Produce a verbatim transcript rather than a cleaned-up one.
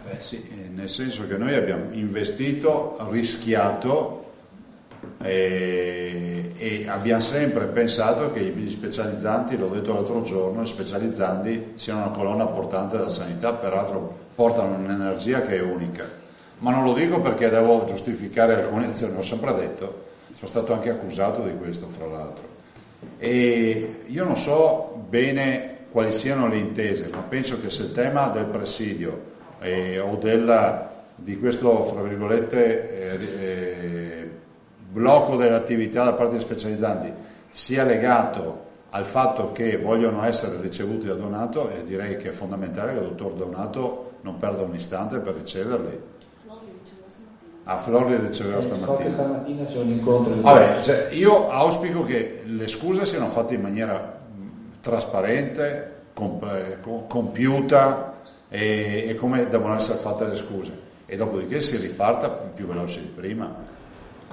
Beh sì, nel senso che noi abbiamo investito, rischiato e, e abbiamo sempre pensato che gli specializzanti, l'ho detto l'altro giorno, gli specializzanti siano una colonna portante della sanità, peraltro portano un'energia che è unica. Ma non lo dico perché devo giustificare alcune azioni, l'ho sempre detto, sono stato anche accusato di questo fra l'altro. E io non so bene quali siano le intese, ma penso che se il tema del presidio eh, o della, di questo, fra virgolette, eh, eh, blocco delle attività da parte degli specializzanti sia legato al fatto che vogliono essere ricevuti da Donato, e direi che è fondamentale che il dottor Donato non perda un istante per riceverli. A Flori riceveva stamattina. So che stamattina c'è un incontro. Vabbè, cioè, io auspico che le scuse siano fatte in maniera trasparente, comp- compiuta e, e come devono essere fatte le scuse, e dopodiché si riparta più veloce di prima.